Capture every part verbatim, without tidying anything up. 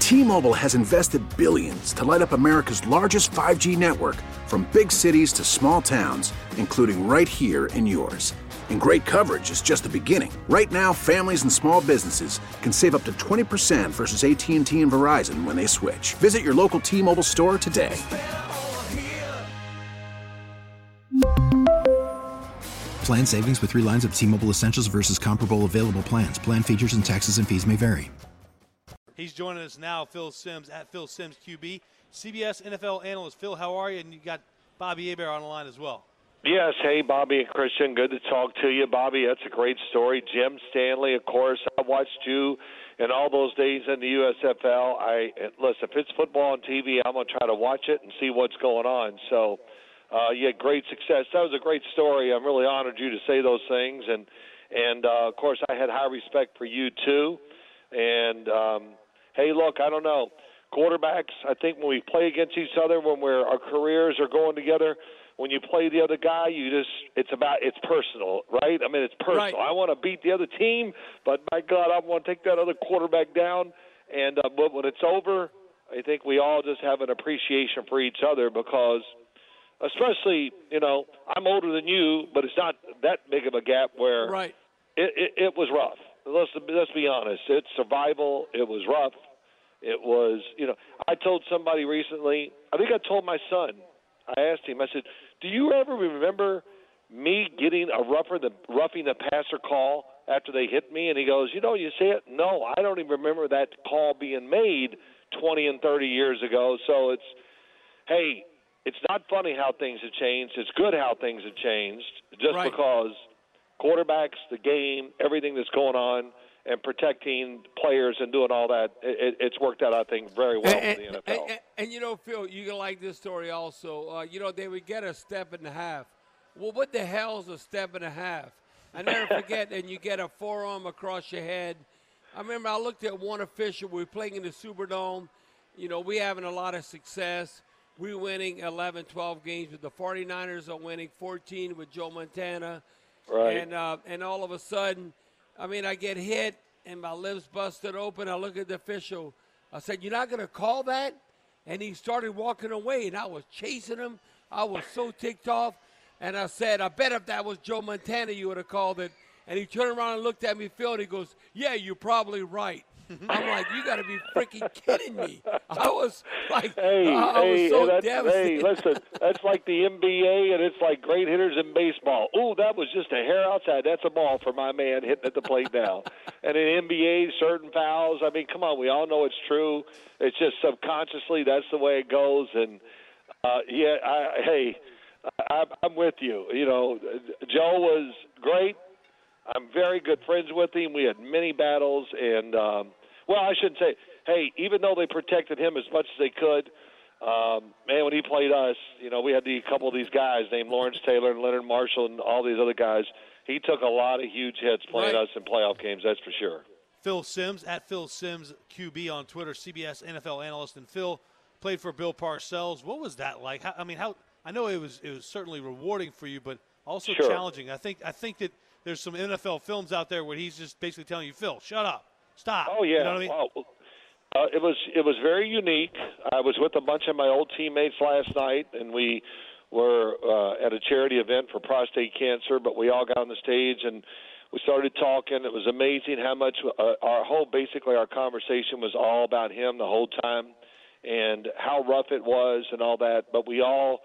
T-Mobile has invested billions to light up America's largest five G network, from big cities to small towns, including right here in yours. And great coverage is just the beginning. Right now, families and small businesses can save up to twenty percent versus A T and T and Verizon when they switch. Visit your local T-Mobile store today. Plan savings with three lines of T-Mobile Essentials versus comparable available plans. Plan features and taxes and fees may vary. He's joining us now, Phil Simms, at Phil Simms Q B. C B S N F L analyst. Phil, how are you? And you got Bobby Hebert on the line as well. Yes, hey, Bobby and Christian, good to talk to you. Bobby, that's a great story. Jim Stanley, of course, I watched you in all those days in the U S F L. I listen, if it's football on T V, I'm going to try to watch it and see what's going on. So, uh, you had great success. That was a great story. I'm really honored you to say those things. And, and uh, of course, I had high respect for you, too. And, um, hey, look, I don't know. Quarterbacks, I think when we play against each other, when we're, our careers are going together, when you play the other guy, you just it's about it's personal, right? I mean, it's personal. Right. I want to beat the other team, but my God, I want to take that other quarterback down. And uh, but when it's over, I think we all just have an appreciation for each other because, especially, you know, I'm older than you, but it's not that big of a gap where right. it, it, it was rough. Let's let's be honest. It's survival. It was rough. It was, you know, I told somebody recently. I think I told my son. I asked him. I said, "Do you ever remember me getting a rougher the roughing the passer call after they hit me?" And he goes, "You know, you say it. No, I don't even remember that call being made twenty and thirty years ago." So it's, hey, it's not funny how things have changed. It's good how things have changed. Just right. because quarterbacks, the game, everything that's going on, and protecting players and doing all that, it, it's worked out, I think, very well and, for the N F L. And, and, and, you know, Phil, you can like this story also. Uh, you know, they would get a step and a half. Well, what the hell's a step and a half? I never forget, and you get a forearm across your head. I remember I looked at one official. We were playing in the Superdome. You know, we having a lot of success. We winning eleven, twelve games, but the 49ers are winning fourteen with Joe Montana. Right. And, uh, and all of a sudden, I mean, I get hit, and my lips busted open. I look at the official. I said, "You're not going to call that?" And he started walking away, and I was chasing him. I was so ticked off. And I said, "I bet if that was Joe Montana, you would have called it." And he turned around and looked at me, Phil, and he goes, "Yeah, you're probably right." I'm like, "You got to be freaking kidding me." I was like, hey, I hey, was so that's, devastated. Hey, listen, that's like the N B A, and it's like great hitters in baseball. Ooh, that was just a hair outside. That's a ball for my man hitting at the plate now. And in N B A, certain fouls, I mean, come on, we all know it's true. It's just subconsciously that's the way it goes. And, uh, yeah, I, hey, I, I'm with you. You know, Joe was great. I'm very good friends with him. We had many battles, and um, well, I shouldn't say. Hey, even though they protected him as much as they could, um, man, when he played us, you know, we had the, a couple of these guys named Lawrence Taylor and Leonard Marshall and all these other guys. He took a lot of huge hits playing right. us in playoff games. That's for sure. Phil Simms, at Phil Simms Q B on Twitter, C B S N F L analyst, and Phil played for Bill Parcells. What was that like? How, I mean, how I know it was it was certainly rewarding for you, but also Sure. challenging. I think I think that there's some N F L films out there where he's just basically telling you, "Phil, shut up, stop." Oh yeah, you know what I mean? wow. Uh, it was it was very unique. I was with a bunch of my old teammates last night, and we were uh, at a charity event for prostate cancer. But we all got on the stage and we started talking. It was amazing how much uh, our whole basically our conversation was all about him the whole time, and how rough it was and all that. But we all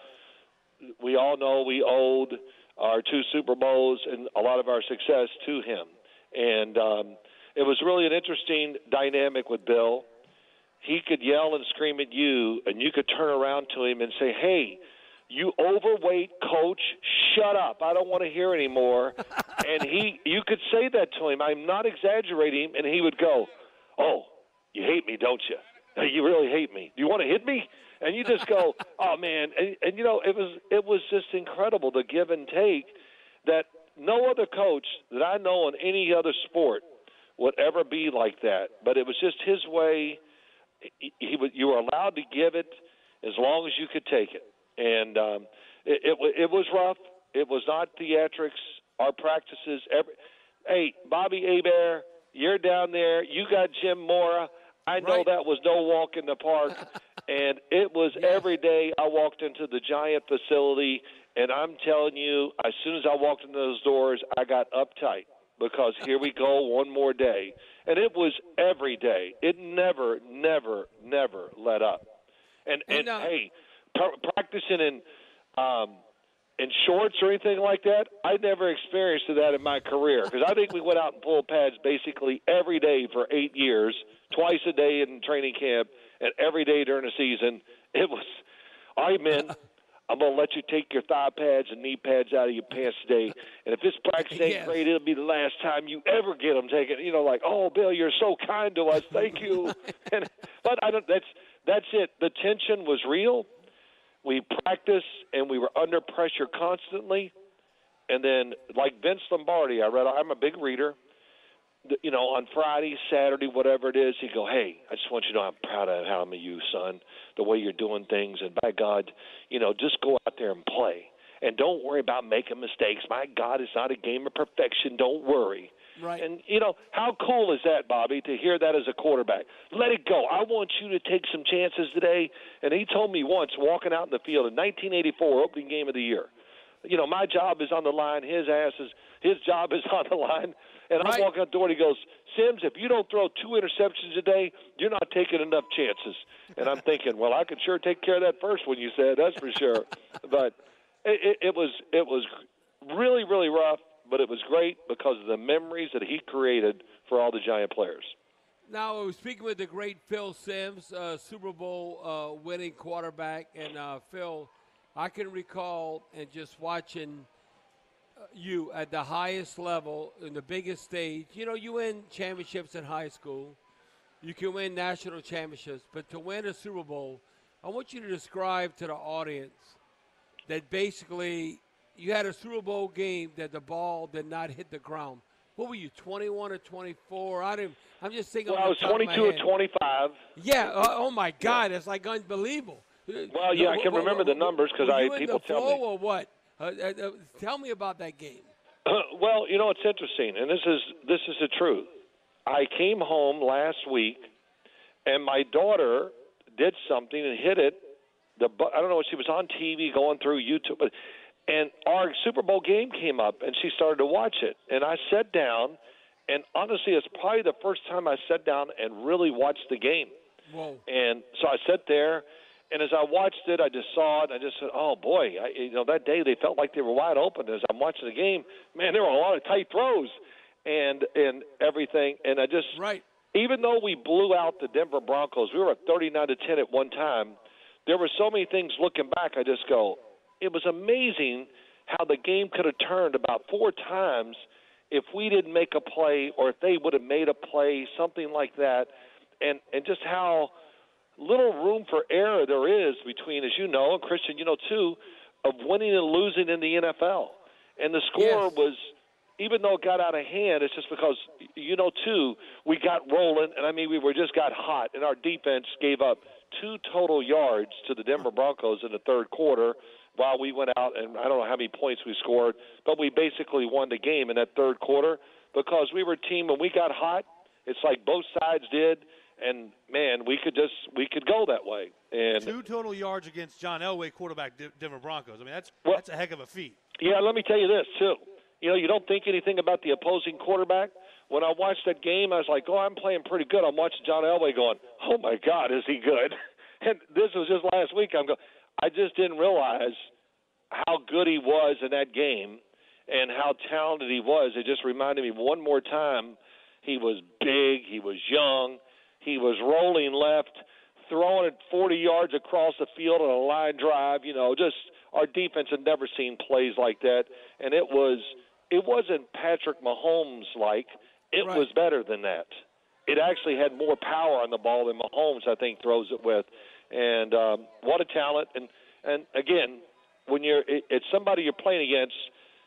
we all know we owed our two Super Bowls and a lot of our success to him. And um, it was really an interesting dynamic with Bill. He could yell and scream at you, and you could turn around to him and say, "Hey, you overweight coach, shut up. I don't want to hear anymore." And he, you could say that to him. I'm not exaggerating. And he would go, "Oh, you hate me, don't you? You really hate me. Do you want to hit me?" And you just go, "Oh man!" And, and you know, it was it was just incredible, the give and take that no other coach that I know in any other sport would ever be like that. But it was just his way. He, he would, you were allowed to give it as long as you could take it, and um, it, it it was rough. It was not theatrics. Our practices. Every, hey, Bobby Hebert, you're down there. You got Jim Mora. I know Right. that was no walk in the park, and it was Yes. every day I walked into the Giant facility, and I'm telling you, as soon as I walked into those doors, I got uptight because here we go, one more day. And it was every day. It never, never, never let up. And, and, And, uh, hey, pr- practicing in um, in shorts or anything like that, I never experienced that in my career because I think we went out and pulled pads basically every day for eight years, twice a day in training camp, and every day during the season. It was, all right, men, I'm going to let you take your thigh pads and knee pads out of your pants today, and if this practice ain't Yes. great, it'll be the last time you ever get them taken. You know, like, oh, Bill, you're so kind to us. Thank you. and, but I don't, that's, that's it. The tension was real. We practiced, and we were under pressure constantly. And then, like Vince Lombardi, I read. I'm a big reader. You know, on Friday, Saturday, whatever it is, he'd go, hey, I just want you to know I'm proud of how I'm of you, son, the way you're doing things. And by God, you know, just go out there and play. And don't worry about making mistakes. My God, it's not a game of perfection. Don't worry. Right. And, you know, how cool is that, Bobby, to hear that as a quarterback? Let it go. I want you to take some chances today. And he told me once, walking out in the field in nineteen eighty-four, opening game of the year, you know, my job is on the line. His ass is, his job is on the line. And Right. I'm walking out the door, and he goes, Sims, if you don't throw two interceptions a day, you're not taking enough chances. And I'm thinking, well, I could sure take care of that first one you said, that's for sure. But it, it, it was it was really, really rough. But it was great because of the memories that he created for all the Giant players. Now, I was speaking with the great Phil Simms, uh, Super Bowl uh, winning quarterback. And, uh, Phil, I can recall and just watching uh, you at the highest level in the biggest stage. You know, you win championships in high school. You can win national championships. But to win a Super Bowl, I want you to describe to the audience that basically – you had a Super Bowl game that the ball did not hit the ground. What were you, twenty-one or twenty-four? I didn't. I'm just thinking. Well, I was twenty-two or twenty-five. Yeah. Uh, oh my God, it's like unbelievable. Well, yeah, I can remember the numbers because I people tell me. Or what? Uh, uh, uh, tell me about that game. Well, you know, it's interesting, and this is this is the truth. I came home last week, and my daughter did something and hit it. The I don't know. She was on T V going through YouTube, but. And our Super Bowl game came up, and she started to watch it. And I sat down, and honestly, it's probably the first time I sat down and really watched the game. Whoa. And so I sat there, and as I watched it, I just saw it, and I just said, oh, boy. I, you know, that day they felt like they were wide open. As I'm watching the game, man, there were a lot of tight throws and and everything. And I just right. Even though we blew out the Denver Broncos, we were at thirty-nine to ten at one time, there were so many things looking back, I just go, it was amazing how the game could have turned about four times if we didn't make a play or if they would have made a play, something like that, and and just how little room for error there is between, as you know, and Christian, you know, too, of winning and losing in the N F L. And the score Yes. was, even though it got out of hand, it's just because, you know, too, we got rolling, and I mean, we were just got hot, and our defense gave up two total yards to the Denver Broncos in the third quarter, while we went out, and I don't know how many points we scored, but we basically won the game in that third quarter because we were a team, when we got hot, it's like both sides did, and, man, we could just we could go that way. And Two total yards against John Elway, quarterback Denver Broncos. I mean, that's well, that's a heck of a feat. Yeah, let me tell you this, too. You know, you don't think anything about the opposing quarterback. When I watched that game, I was like, oh, I'm playing pretty good. I'm watching John Elway going, oh, my God, is he good? And this was just last week. I'm going, I just didn't realize how good he was in that game and how talented he was. It just reminded me one more time he was big, he was young, he was rolling left, throwing it forty yards across the field on a line drive. You know, just our defense had never seen plays like that. And it was it wasn't Patrick Mahomes-like. It Right. was better than that. It actually had more power on the ball than Mahomes, I think, throws it with. And um, what a talent. And, and again, when you're it, it's somebody you're playing against,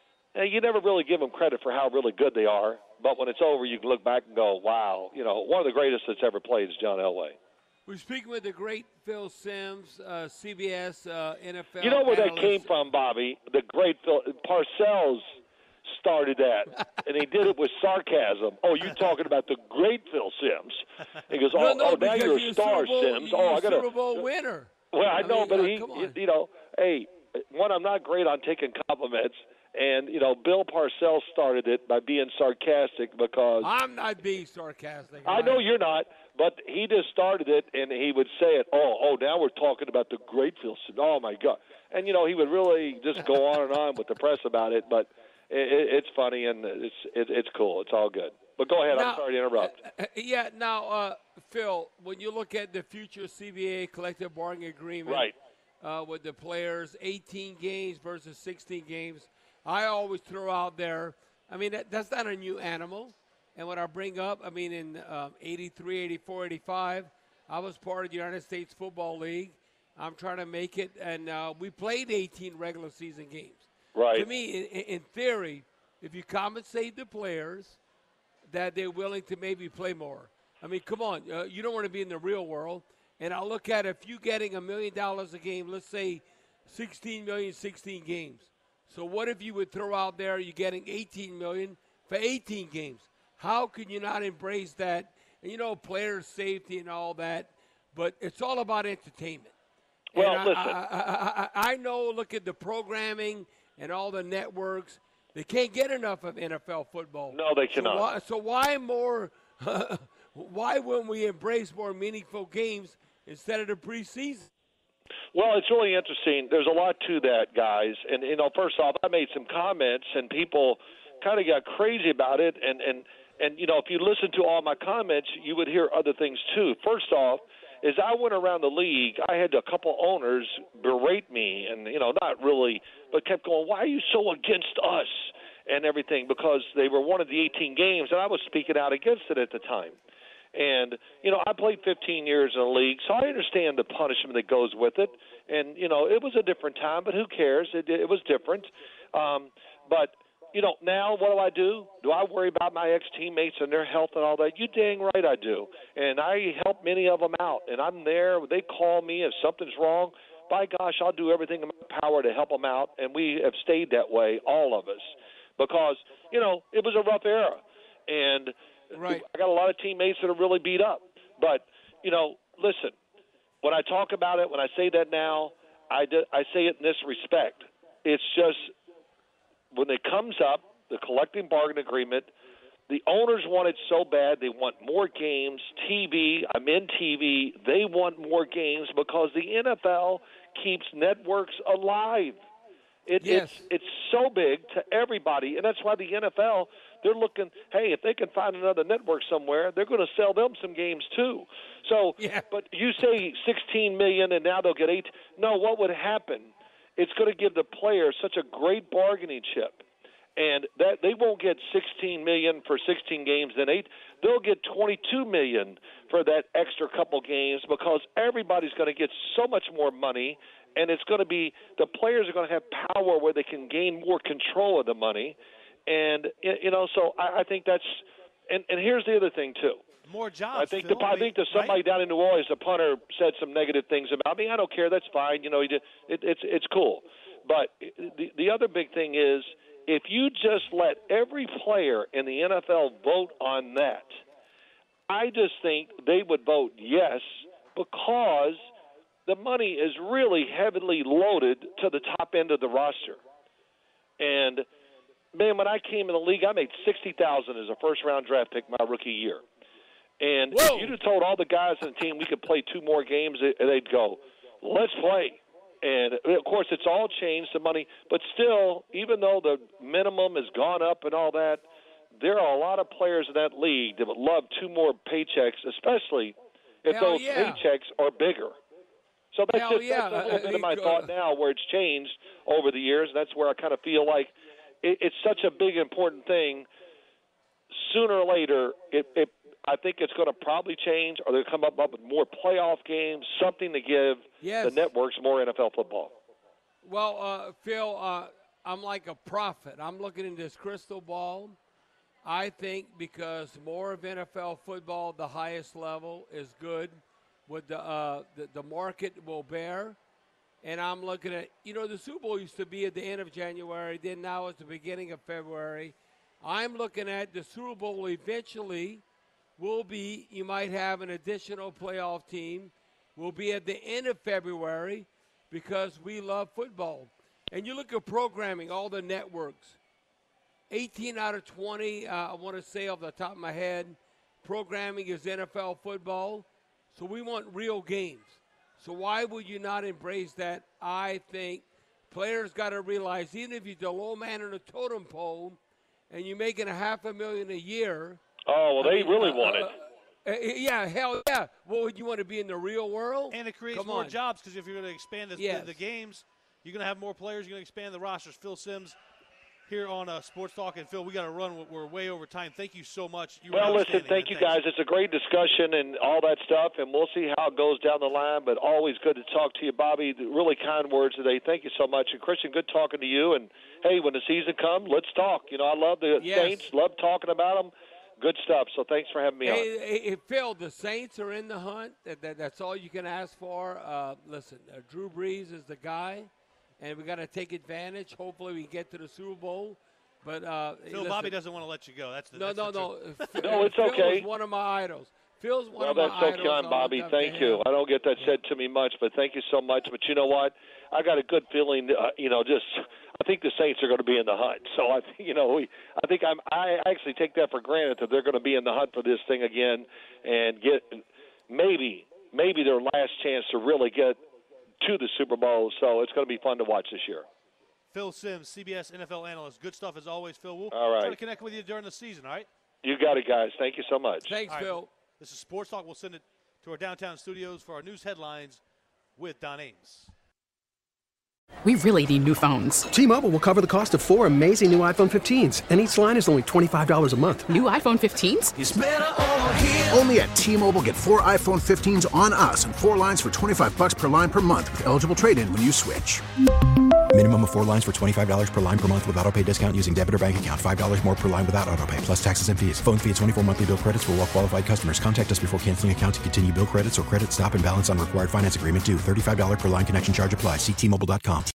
you never really give them credit for how really good they are. But when it's over, you can look back and go, wow, you know, one of the greatest that's ever played is John Elway. We're speaking with the great Phil Simms, uh, C B S uh, N F L You know where analyst. that came from, Bobby? The great Phil Parcells started that, and he did it with sarcasm. Oh, you talking about the great Phil Simms? He goes, no, oh, no, oh now you're you're a star, Bowl, Simms. You're Oh, I a got a Super Bowl winner. Well, I, I know, mean, but uh, he, come on. you know, hey, one, I'm not great on taking compliments. And, you know, Bill Parcells started it by being sarcastic because I'm not being sarcastic. I know you're not, but he just started it, and he would say it, oh, oh, now we're talking about the great Phil Simms. Oh, my God. And, you know, he would really just go on and on with the press about it, but it, it, it's funny, and it's it, it's cool. It's all good. But go ahead. Now, I'm sorry to interrupt. Uh, yeah, now, uh, Phil, when you look at the future C B A collective bargaining agreement Right. uh, with the players, eighteen games versus sixteen games, I always throw out there, I mean, that, that's not a new animal. And what I bring up, I mean, in um, eighty-three, eighty-four, eighty-five, I was part of the United States Football League. I'm trying to make it, and uh, we played eighteen regular season games. Right. To me, in, in theory, if you compensate the players, that they're willing to maybe play more. I mean, come on, uh, you don't want to be in the real world. And I'll look at if you getting a million dollars a game, let's say sixteen million, sixteen games. So what if you would throw out there you're getting eighteen million for eighteen games? How can you not embrace that? And you know, player safety and all that, but it's all about entertainment. Well, and I, listen. I, I, I, I know, look at the programming and all the networks. They can't get enough of N F L football. No, they So cannot. why, so why more? Why wouldn't we embrace more meaningful games instead of the preseason? Well, it's really interesting. There's a lot to that, guys. And, you know, first off, I made some comments, and people kind of got crazy about it. And, and, and, you know, if you listen to all my comments, you would hear other things, too. First off, as I went around the league, I had a couple owners berate me, and, you know, not really, but kept going, why are you so against us and everything? Because they were one of the eighteen games, and I was speaking out against it at the time. And, you know, I played fifteen years in the league, so I understand the punishment that goes with it. And, you know, it was a different time, but who cares? It, it was different. Um, but, you know, now what do I do? Do I worry about my ex-teammates and their health and all that? You dang right I do. And I help many of them out. And I'm there. They call me if something's wrong. By gosh, I'll do everything in my power to help them out. And we have stayed that way, all of us, because, you know, it was a rough era. And Right. I got a lot of teammates that are really beat up. But, you know, listen, when I talk about it, when I say that now, I, do, I say it in this respect. It's just when it comes up, the collective bargaining agreement, the owners want it so bad. They want more games, T V. I'm in T V. They want more games because the N F L keeps networks alive. It, Yes. It's it's so big to everybody, and that's why the N F L, they're looking, hey, if they can find another network somewhere, they're going to sell them some games too. So, Yeah. but you say sixteen million dollars and now they'll get eight. No, what would happen? It's going to give the players such a great bargaining chip, and that they won't get sixteen million dollars for sixteen games and eight. They'll get twenty-two million dollars for that extra couple games because everybody's going to get so much more money. And it's going to be the players are going to have power where they can gain more control of the money, and you know. So I, I think that's. And, and here's the other thing too. More jobs. I think Phil. the, I think there's somebody right? down in New Orleans, the punter, said some negative things about me. I don't care. That's fine. You know, he did, it, it's it's cool. But the the other big thing is if you just let every player in the N F L vote on that, I just think they would vote yes because the money is really heavily loaded to the top end of the roster. And, man, when I came in the league, I made sixty thousand dollars as a first-round draft pick my rookie year. And Whoa. if you'd have told all the guys on the team we could play two more games, they'd go, let's play. And, of course, it's all changed, the money. But still, even though the minimum has gone up and all that, there are a lot of players in that league that would love two more paychecks, especially if Hell those yeah. paychecks are bigger. So that's Hell just yeah. that's a little I bit of my think, thought uh, now where it's changed over the years. That's where I kind of feel like it, it's such a big, important thing. Sooner or later, it, it I think it's going to probably change, or they'll come up, up with more playoff games, something to give Yes. the networks more N F L football. Well, uh, Phil, uh, I'm like a prophet. I'm looking in this crystal ball. I think because more of N F L football, the highest level, is good. With the, uh, the the market will bear, and I'm looking at, you know, the Super Bowl used to be at the end of January, then now it's the beginning of February. I'm looking at the Super Bowl eventually will be, you might have an additional playoff team, will be at the end of February because we love football. And you look at programming, all the networks, eighteen out of twenty, uh, I want to say off the top of my head, programming is N F L football. So we want real games. So why would you not embrace that? I think players got to realize, even if you're the low man on the totem pole and you're making a half a million a year. Oh, well, I they mean, really uh, want uh, it. Uh, yeah, hell yeah. What would you want to be in the real world? And it creates Come more on. jobs because if you're going to expand the, Yes. the, the games, you're going to have more players. You're going to expand the rosters. Phil Simms here on uh, Sports Talk. And, Phil, we got to run. We're way over time. Thank you so much. You Well, were listen, outstanding, thank man. you, Thanks. guys. It's a great discussion and all that stuff, and we'll see how it goes down the line, but always good to talk to you, Bobby. Really kind words today. Thank you so much. And, Christian, good talking to you. And, hey, when the season comes, let's talk. You know, I love the Yes. Saints, love talking about them. Good stuff. So thanks for having me on. Hey, hey, hey, Phil, the Saints are in the hunt. That, that, that's all you can ask for. Uh, listen, uh, Drew Brees is the guy, and we got to take advantage. Hopefully we get to the Super Bowl. But uh, Phil, listen, Bobby doesn't want to let you go. That's the No, that's no, the no. truth. Phil- No, it's Phil okay. is one of my idols. Phil's one Well, of that's my so idols. kind, I Bobby. look up Thank to you. him. I don't get that said to me much, but thank you so much. But you know what? I got a good feeling. Uh, you know, just I think the Saints are going to be in the hunt. So I, think, you know, we. I think I'm. I actually take that for granted that they're going to be in the hunt for this thing again and get maybe maybe their last chance to really get to the Super Bowl. So it's going to be fun to watch this year. Phil Simms, C B S N F L analyst. Good stuff as always, Phil. We'll All right. try to connect with you during the season, all right? You got it, guys. Thank you so much. Thanks, All right. Phil. This is Sports Talk. We'll send it to our downtown studios for our news headlines with Don Ames. We really need new phones. T-Mobile will cover the cost of four amazing new iPhone fifteens, and each line is only twenty-five dollars a month. New iPhone fifteens? It's better over here. Only at T-Mobile, get four iPhone fifteens on us and four lines for twenty-five bucks per line per month with eligible trade-in when you switch. Minimum of four lines for twenty-five dollars per line per month with autopay discount using debit or bank account. five dollars more per line without autopay, plus taxes and fees. Phone fee at twenty-four monthly bill credits for well-qualified customers. Contact us before canceling account to continue bill credits or credit stop and balance on required finance agreement due. thirty-five dollars per line connection charge applies. See T Mobile dot com.